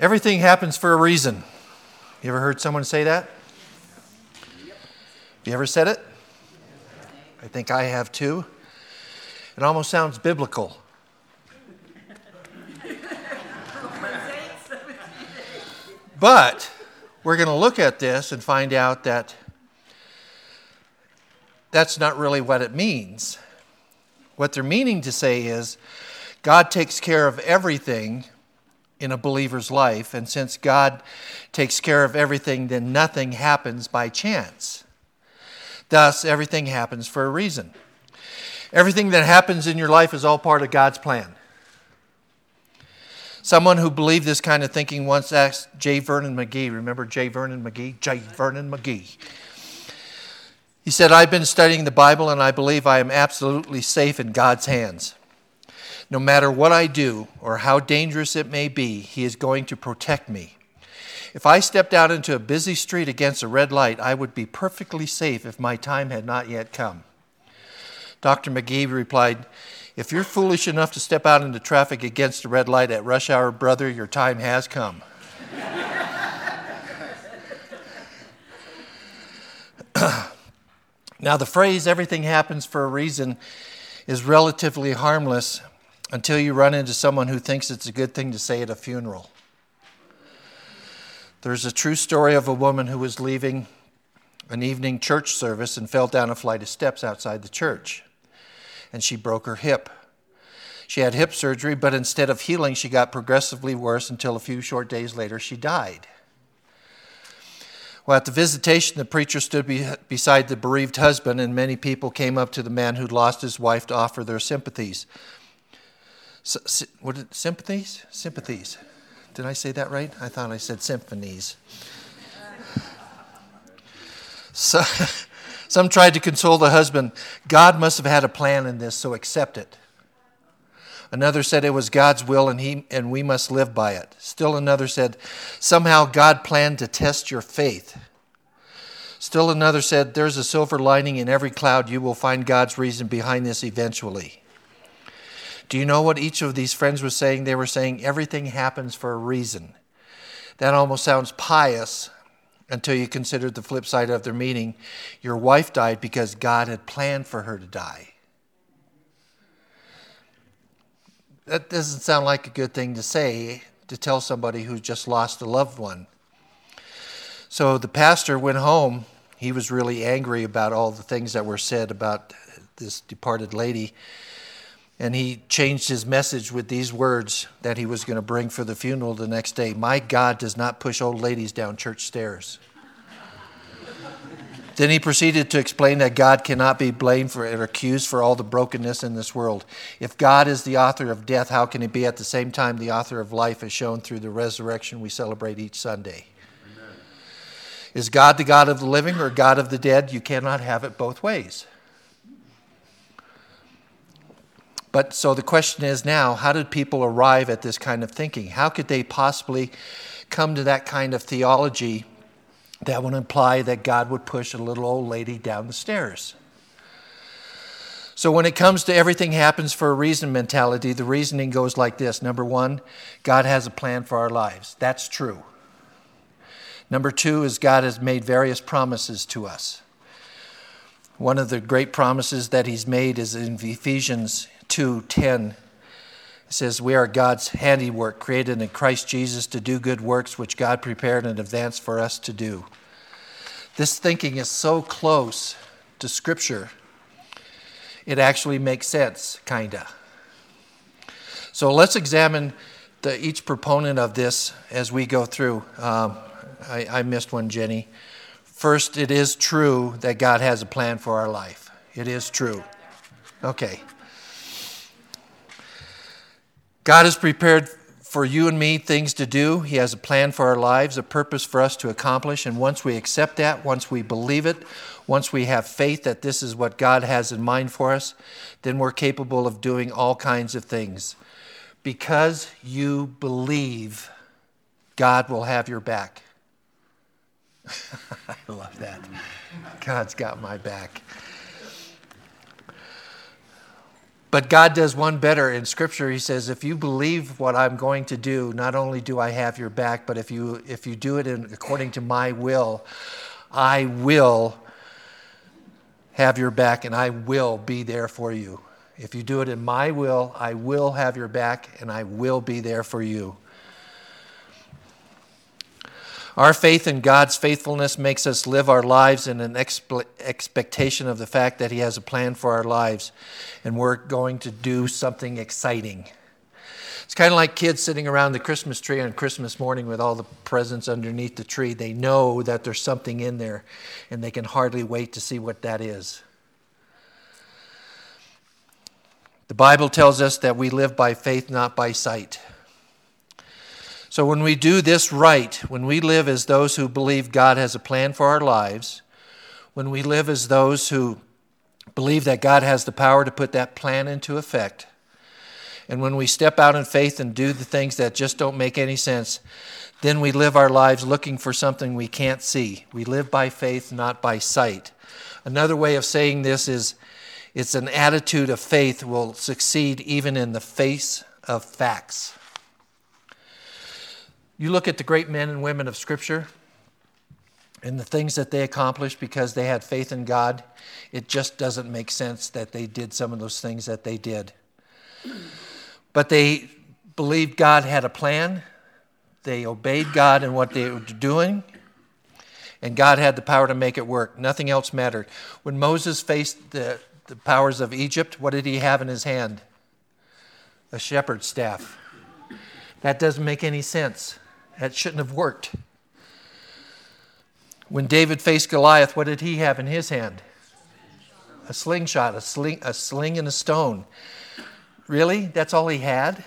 Everything happens for a reason. You ever heard someone say that? You ever said it? I think I have too. It almost sounds biblical. But we're going to look at this and find out that that's not really what it means. What they're meaning to say is God takes care of everything in a believer's life, and since God takes care of everything, then nothing happens by chance. Thus, everything happens for a reason. Everything that happens in your life is all part of God's plan. Someone who believed this kind of thinking once asked J. Vernon McGee. Remember J. Vernon McGee? J. Vernon McGee. He said, "I've been studying the Bible and I believe I am absolutely safe in God's hands. No matter what I do or how dangerous it may be, He is going to protect me. If I stepped out into a busy street against a red light, I would be perfectly safe if my time had not yet come." Dr. McGee replied, "If you're foolish enough to step out into traffic against a red light at rush hour, brother, your time has come." Now, the phrase, "everything happens for a reason," is relatively harmless until you run into someone who thinks it's a good thing to say at a funeral. There's a true story of a woman who was leaving an evening church service and fell down a flight of steps outside the church, and she broke her hip. She had hip surgery, but instead of healing, she got progressively worse until a few short days later she died. Well, at the visitation, the preacher stood beside the bereaved husband, and many people came up to the man who'd lost his wife to offer their sympathies. Sympathies? Sympathies. Did I say that right? I thought I said symphonies. So, some tried to console the husband. "God must have had a plan in this, so accept it." Another said it was God's will and we must live by it. Still another said, "Somehow God planned to test your faith." Still another said, "There's a silver lining in every cloud. You will find God's reason behind this eventually." Do you know what each of these friends was saying? They were saying everything happens for a reason. That almost sounds pious until you consider the flip side of their meaning. Your wife died because God had planned for her to die. That doesn't sound like a good thing to say, to tell somebody who just lost a loved one. So the pastor went home. He was really angry about all the things that were said about this departed lady. And he changed his message with these words that he was going to bring for the funeral the next day. "My God does not push old ladies down church stairs." Then he proceeded to explain that God cannot be blamed for or accused for all the brokenness in this world. If God is the author of death, how can He be at the same time the author of life, as shown through the resurrection we celebrate each Sunday? Amen. Is God the God of the living or God of the dead? You cannot have it both ways. But so the question is now, how did people arrive at this kind of thinking? How could they possibly come to that kind of theology that would imply that God would push a little old lady down the stairs? So when it comes to everything happens for a reason mentality, the reasoning goes like this. Number one, God has a plan for our lives. That's true. Number two is God has made various promises to us. One of the great promises that He's made is in Ephesians 2:10. It says, "We are God's handiwork, created in Christ Jesus to do good works, which God prepared in advance for us to do." This thinking is so close to Scripture, it actually makes sense, kinda. So let's examine each proponent of this as we go through. I missed one, Jenny. First, it is true that God has a plan for our life. It is true. Okay. God has prepared for you and me things to do. He has a plan for our lives, a purpose for us to accomplish. And once we accept that, once we believe it, once we have faith that this is what God has in mind for us, then we're capable of doing all kinds of things. Because you believe, God will have your back. I love that. God's got my back. But God does one better. In Scripture, He says, if you believe what I'm going to do, not only do I have your back, but if you do it according to my will, I will have your back and I will be there for you. If you do it in my will, I will have your back and I will be there for you. Our faith in God's faithfulness makes us live our lives in an expectation of the fact that He has a plan for our lives and we're going to do something exciting. It's kind of like kids sitting around the Christmas tree on Christmas morning with all the presents underneath the tree. They know that there's something in there and they can hardly wait to see what that is. The Bible tells us that we live by faith, not by sight. So when we do this right, when we live as those who believe God has a plan for our lives, when we live as those who believe that God has the power to put that plan into effect, and when we step out in faith and do the things that just don't make any sense, then we live our lives looking for something we can't see. We live by faith, not by sight. Another way of saying this is, it's an attitude of faith will succeed even in the face of facts. You look at the great men and women of Scripture and the things that they accomplished because they had faith in God, it just doesn't make sense that they did some of those things that they did. But they believed God had a plan. They obeyed God in what they were doing. And God had the power to make it work. Nothing else mattered. When Moses faced the powers of Egypt, what did he have in his hand? A shepherd's staff. That doesn't make any sense. That shouldn't have worked. When David faced Goliath, what did he have in his hand? A slingshot, a sling and a stone. Really? That's all he had?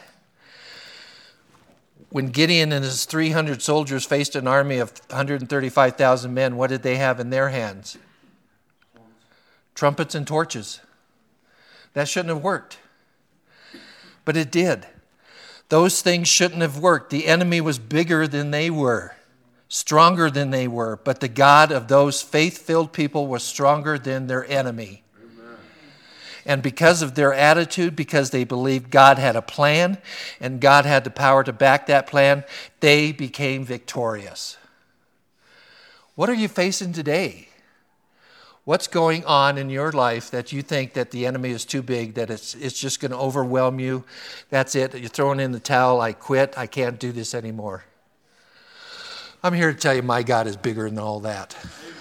When Gideon and his 300 soldiers faced an army of 135,000 men, what did they have in their hands? Trumpets and torches. That shouldn't have worked. But it did. Those things shouldn't have worked. The enemy was bigger than they were, stronger than they were, but the God of those faith-filled people was stronger than their enemy. Amen. And because of their attitude, because they believed God had a plan and God had the power to back that plan, they became victorious. What are you facing today? What's going on in your life that you think that the enemy is too big, that it's just going to overwhelm you? That's it. You're throwing in the towel. I quit. I can't do this anymore. I'm here to tell you my God is bigger than all that.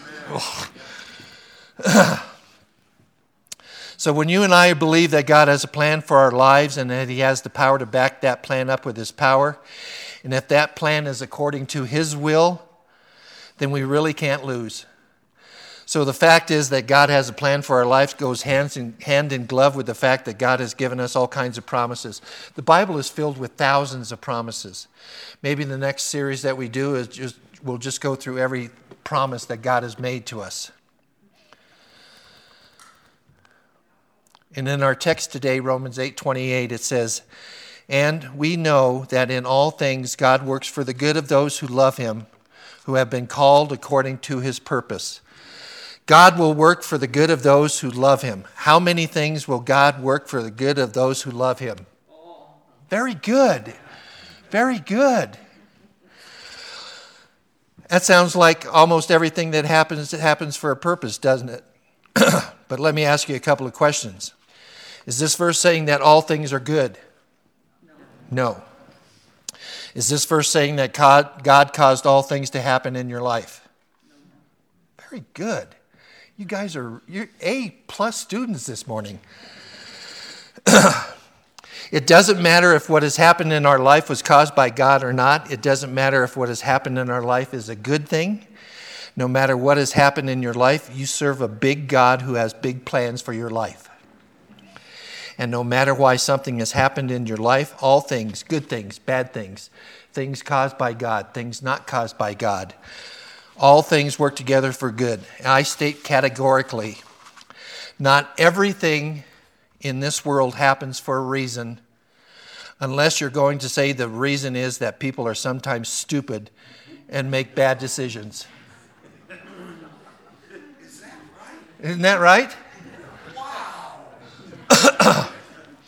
So when you and I believe that God has a plan for our lives and that He has the power to back that plan up with His power, and if that plan is according to His will, then we really can't lose. So the fact is that God has a plan for our life goes hand in glove with the fact that God has given us all kinds of promises. The Bible is filled with thousands of promises. Maybe the next series that we do we'll just go through every promise that God has made to us. And in our text today, Romans 8:28, it says, "And we know that in all things God works for the good of those who love Him, who have been called according to His purpose." God will work for the good of those who love Him. How many things will God work for the good of those who love Him? Very good. Very good. That sounds like almost everything that happens for a purpose, doesn't it? But let me ask you a couple of questions. Is this verse saying that all things are good? No. Is this verse saying that God caused all things to happen in your life? Very good. You guys you're A+ students this morning. It doesn't matter if what has happened in our life was caused by God or not. It doesn't matter if what has happened in our life is a good thing. No matter what has happened in your life, you serve a big God who has big plans for your life. And no matter why something has happened in your life, all things, good things, bad things, things caused by God, things not caused by God, all things work together for good. I state categorically, not everything in this world happens for a reason, unless you're going to say the reason is that people are sometimes stupid and make bad decisions. Isn't that right? Wow.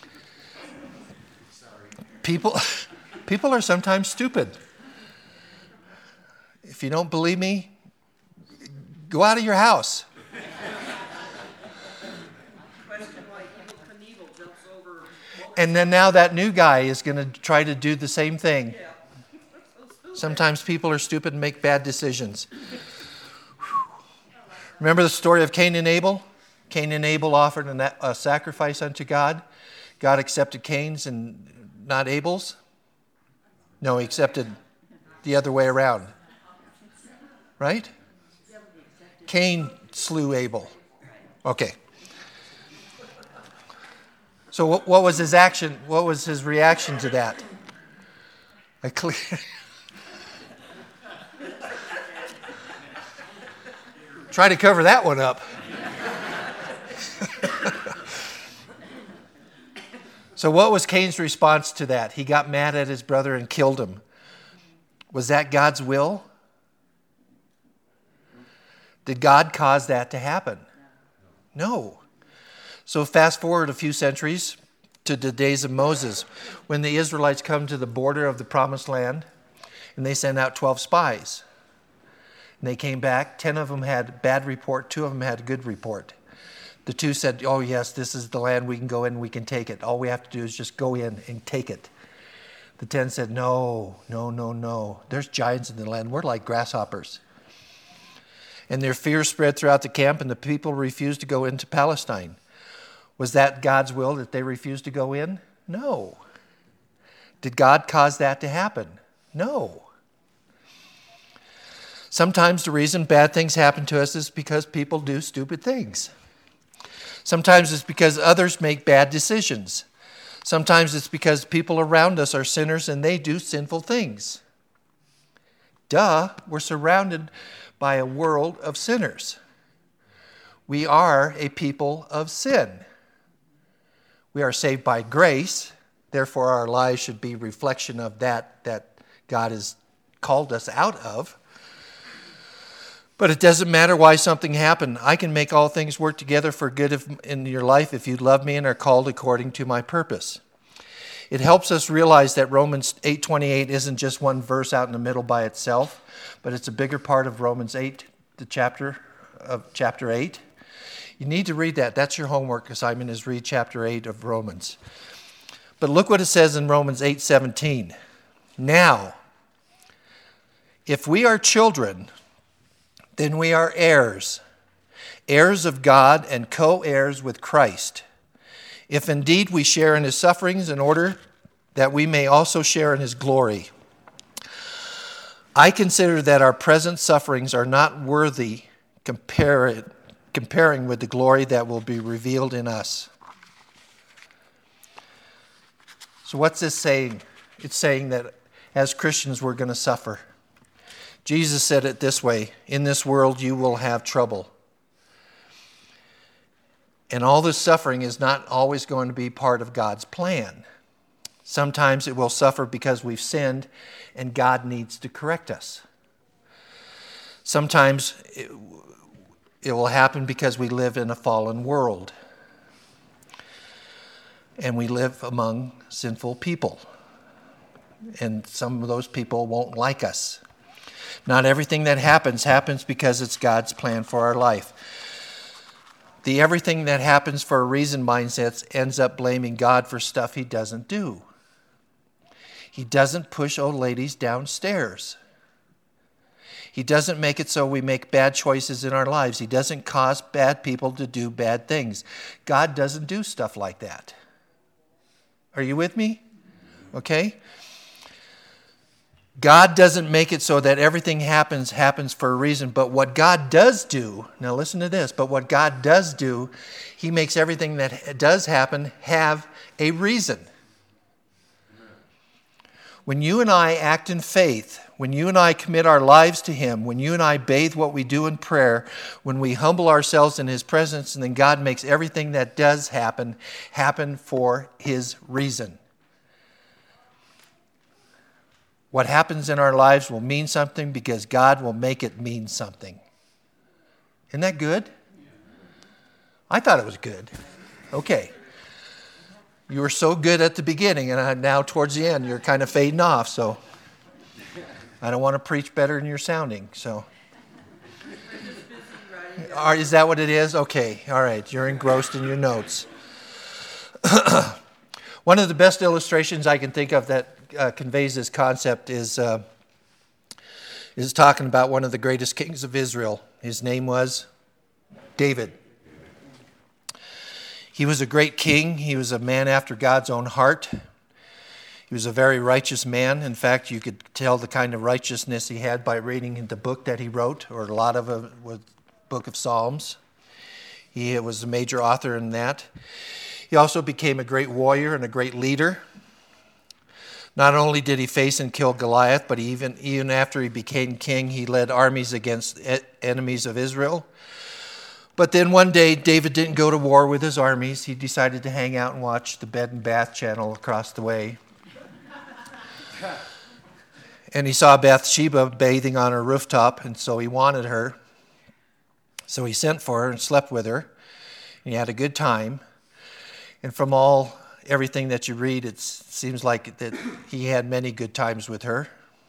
People are sometimes stupid. If you don't believe me, go out of your house. And then now that new guy is going to try to do the same thing. Sometimes people are stupid and make bad decisions. Remember the story of Cain and Abel? Cain and Abel offered a sacrifice unto God. God accepted Cain's and not Abel's. No, he accepted the other way around. Right? Cain slew Abel. Okay. So what was his action? What was his reaction to that? Try to cover that one up. So what was Cain's response to that? He got mad at his brother and killed him. Was that God's will? Did God cause that to happen? No. So fast forward a few centuries to the days of Moses, when the Israelites come to the border of the Promised Land, and they send out 12 spies. And they came back. 10 of them had bad report. 2 of them had a good report. The 2 said, oh, yes, this is the land. We can go in. We can take it. All we have to do is just go in and take it. The 10 said, no. There's giants in the land. We're like grasshoppers. And their fear spread throughout the camp, and the people refused to go into Palestine. Was that God's will that they refused to go in? No. Did God cause that to happen? No. Sometimes the reason bad things happen to us is because people do stupid things. Sometimes it's because others make bad decisions. Sometimes it's because people around us are sinners and they do sinful things. Duh, we're surrounded by a world of sinners. We are a people of sin. We are saved by grace, therefore our lives should be a reflection of that God has called us out of. But it doesn't matter why something happened. I can make all things work together for good in your life if you love me and are called according to my purpose. It helps us realize that Romans 8:28 isn't just one verse out in the middle by itself, but it's a bigger part of Romans 8, the chapter 8. You need to read that. That's your homework assignment, is read chapter 8 of Romans. But look what it says in Romans 8:17. Now, if we are children, then we are heirs, heirs of God and co-heirs with Christ. If indeed we share in his sufferings, in order that we may also share in his glory. I consider that our present sufferings are not worthy comparing with the glory that will be revealed in us. So what's this saying? It's saying that as Christians we're going to suffer. Jesus said it this way, in this world you will have trouble. And all this suffering is not always going to be part of God's plan. Sometimes it will suffer because we've sinned and God needs to correct us. Sometimes it will happen because we live in a fallen world. And we live among sinful people. And some of those people won't like us. Not everything that happens because it's God's plan for our life. The everything that happens for a reason mindset ends up blaming God for stuff he doesn't do. He doesn't push old ladies downstairs. He doesn't make it so we make bad choices in our lives. He doesn't cause bad people to do bad things. God doesn't do stuff like that. Are you with me? Okay? God doesn't make it so that everything happens for a reason. But what God does do, now listen to this, but what God does do, he makes everything that does happen have a reason. When you and I act in faith, when you and I commit our lives to him, when you and I bathe what we do in prayer, when we humble ourselves in his presence, and then God makes everything that does happen for his reason. What happens in our lives will mean something because God will make it mean something. Isn't that good? I thought it was good. Okay. You were so good at the beginning, and now towards the end, you're kind of fading off. So I don't want to preach better than you're sounding. So is that what it is? Okay, all right. You're engrossed in your notes. One of the best illustrations I can think of that conveys this concept is talking about one of the greatest kings of Israel. His name was David. He was a great king. He was a man after God's own heart. He was a very righteous man. In fact, you could tell the kind of righteousness he had by reading the book that he wrote, or a lot of it was book of Psalms. He was a major author in that. He also became a great warrior and a great leader. Not only did he face and kill Goliath, but even after he became king, he led armies against enemies of Israel. But then one day, David didn't go to war with his armies. He decided to hang out and watch the Bed and Bath channel across the way. And he saw Bathsheba bathing on her rooftop, and so he wanted her. So he sent for her and slept with her. And he had a good time. And from everything that you read, it seems like that he had many good times with her.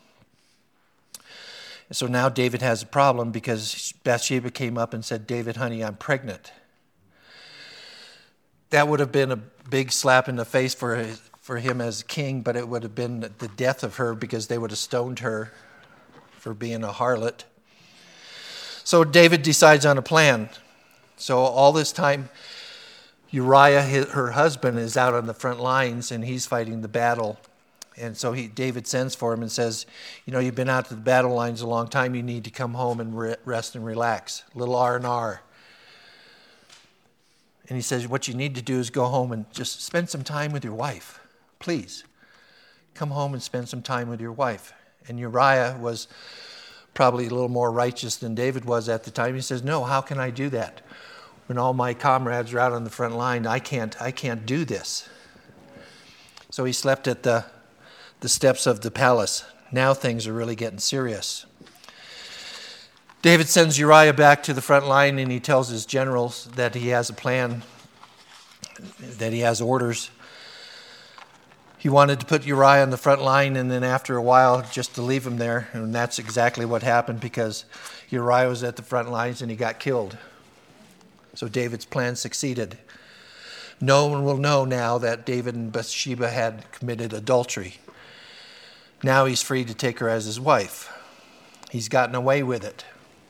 So now David has a problem because Bathsheba came up and said, "David, honey, I'm pregnant." That would have been a big slap in the face for him as king, but it would have been the death of her because they would have stoned her for being a harlot. So David decides on a plan. So all this time, Uriah, her husband, is out on the front lines and he's fighting the battle. And so David sends for him and says, you've been out to the battle lines a long time. You need to come home and rest and relax. A little R&R. And he says, what you need to do is go home and just spend some time with your wife. Please, come home and spend some time with your wife. And Uriah was probably a little more righteous than David was at the time. He says, no, how can I do that? When all my comrades are out on the front line, I can't do this. So he slept at the steps of the palace. Now things are really getting serious. David sends Uriah back to the front line and he tells his generals that he has a plan, that he has orders. He wanted to put Uriah on the front line and then after a while just to leave him there. And that's exactly what happened because Uriah was at the front lines and he got killed. So David's plan succeeded. No one will know now that David and Bathsheba had committed adultery. Now he's free to take her as his wife. He's gotten away with it.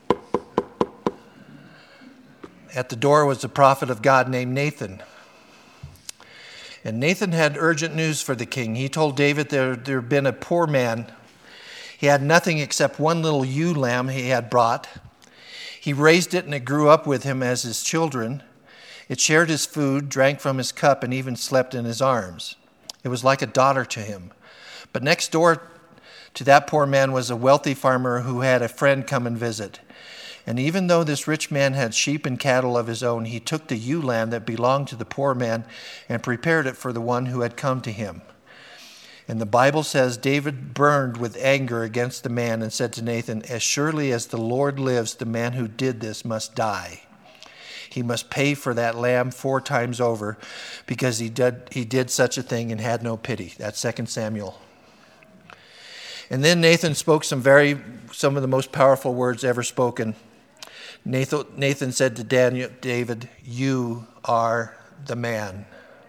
At the door was a prophet of God named Nathan. And Nathan had urgent news for the king. He told David there had been a poor man. He had nothing except one little ewe lamb he had brought. He raised it and it grew up with him as his children. It shared his food, drank from his cup, and even slept in his arms. It was like a daughter to him. But next door to that poor man was a wealthy farmer who had a friend come and visit. And even though this rich man had sheep and cattle of his own, he took the ewe lamb that belonged to the poor man and prepared it for the one who had come to him. And the Bible says David burned with anger against the man and said to Nathan, as surely as the Lord lives, the man who did this must die. He must pay for that lamb 4 times over because he did such a thing and had no pity. That's 2 Samuel. And then Nathan spoke some of the most powerful words ever spoken. Nathan said to David, you are the man.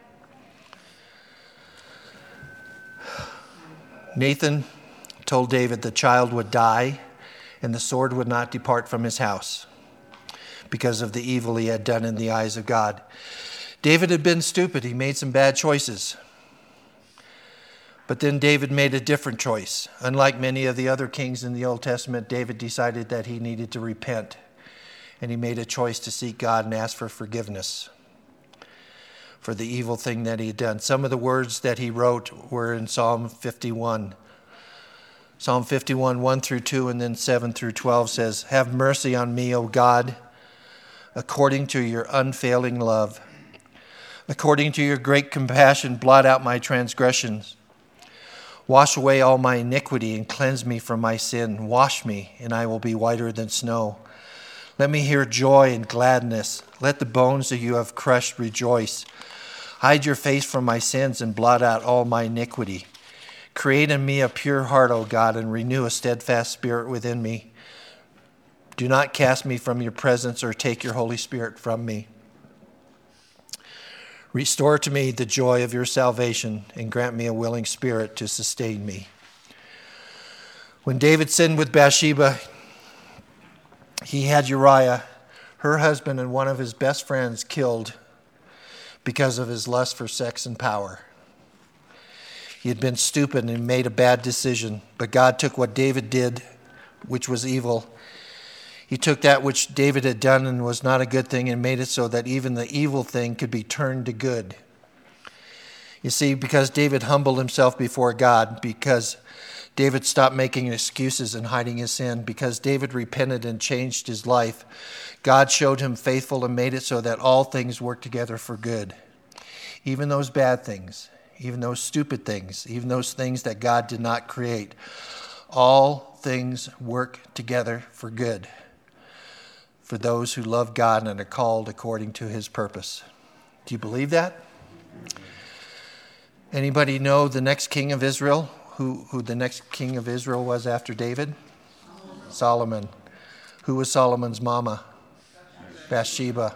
Nathan told David the child would die and the sword would not depart from his house because of the evil he had done in the eyes of God. David had been stupid. He made some bad choices. But then David made a different choice. Unlike many of the other kings in the Old Testament, David decided that he needed to repent. And he made a choice to seek God and ask for forgiveness for the evil thing that he had done. Some of the words that he wrote were in Psalm 51. Psalm 51, 1 through 2, and then 7 through 12 says, have mercy on me, O God, according to your unfailing love. According to your great compassion, blot out my transgressions. Wash away all my iniquity and cleanse me from my sin. Wash me, and I will be whiter than snow. Let me hear joy and gladness. Let the bones that you have crushed rejoice. Hide your face from my sins and blot out all my iniquity. Create in me a pure heart, O God, and renew a steadfast spirit within me. Do not cast me from your presence or take your Holy Spirit from me. Restore to me the joy of your salvation and grant me a willing spirit to sustain me. When David sinned with Bathsheba, he had Uriah, her husband and one of his best friends, killed because of his lust for sex and power. He had been stupid and made a bad decision, but God took what David did, which was evil. He took that which David had done and was not a good thing and made it so that even the evil thing could be turned to good. You see, because David humbled himself before God, because David stopped making excuses and hiding his sin, because David repented and changed his life, God showed him faithful and made it so that all things work together for good. Even those bad things, even those stupid things, even those things that God did not create, all things work together for good for those who love God and are called according to his purpose. Do you believe that? Anybody know the next king of Israel? Who the next king of Israel was after David? Solomon. Who was Solomon's mama? Bathsheba.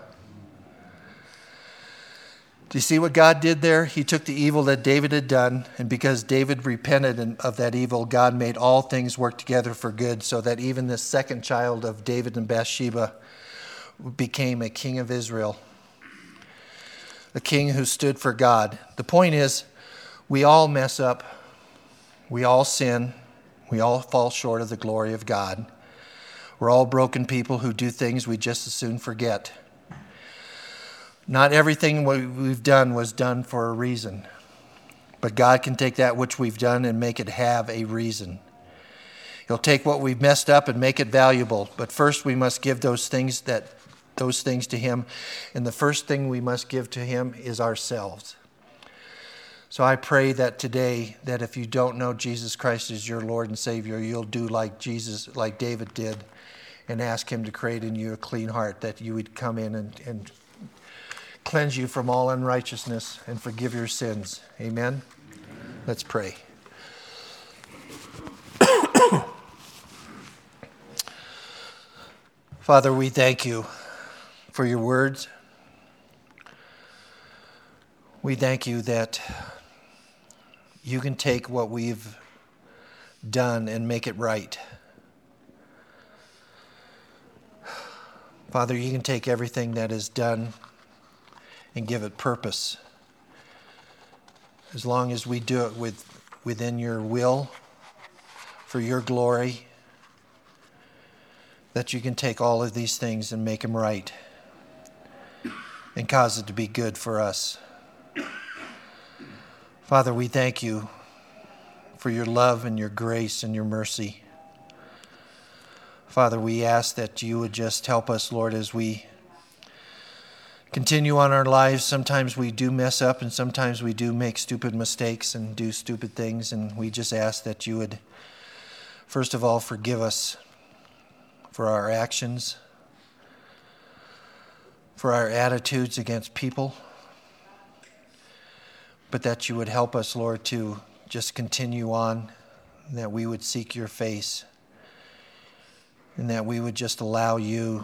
Do you see what God did there? He took the evil that David had done, and because David repented of that evil, God made all things work together for good, so that even this second child of David and Bathsheba became a king of Israel, a king who stood for God. The point is, we all mess up, we all sin, we all fall short of the glory of God. We're all broken people who do things we just as soon forget. Not everything we've done was done for a reason, but God can take that which we've done and make it have a reason. He'll take what we've messed up and make it valuable, but first we must give those things to him, and the first thing we must give to him is ourselves. So I pray that today, that if you don't know Jesus Christ as your Lord and Savior, you'll do like David did, and ask him to create in you a clean heart, that you would come in and cleanse you from all unrighteousness and forgive your sins. Amen? Let's pray. Father, we thank you for your words. We thank you that you can take what we've done and make it right. Father, you can take everything that is done and give it purpose. As long as we do it within your will, for your glory, that you can take all of these things and make them right and cause it to be good for us. Father, we thank you for your love and your grace and your mercy. Father, we ask that you would just help us, Lord, as we continue on our lives. Sometimes we do mess up and sometimes we do make stupid mistakes and do stupid things, and we just ask that you would, first of all, forgive us for our actions, for our attitudes against people, but that you would help us, Lord, to just continue on, that we would seek your face, and that we would just allow you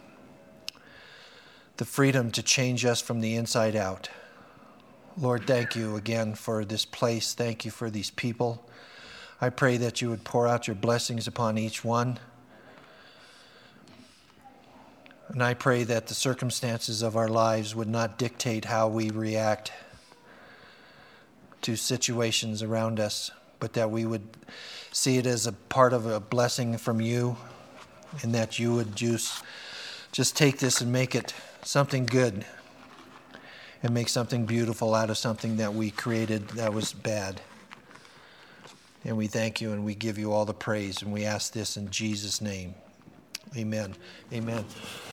the freedom to change us from the inside out. Lord, thank you again for this place. Thank you for these people. I pray that you would pour out your blessings upon each one. And I pray that the circumstances of our lives would not dictate how we react to situations around us, but that we would see it as a part of a blessing from you, and that you would just take this and make it something good and make something beautiful out of something that we created that was bad. And we thank you and we give you all the praise, and we ask this in Jesus' name. Amen. Amen.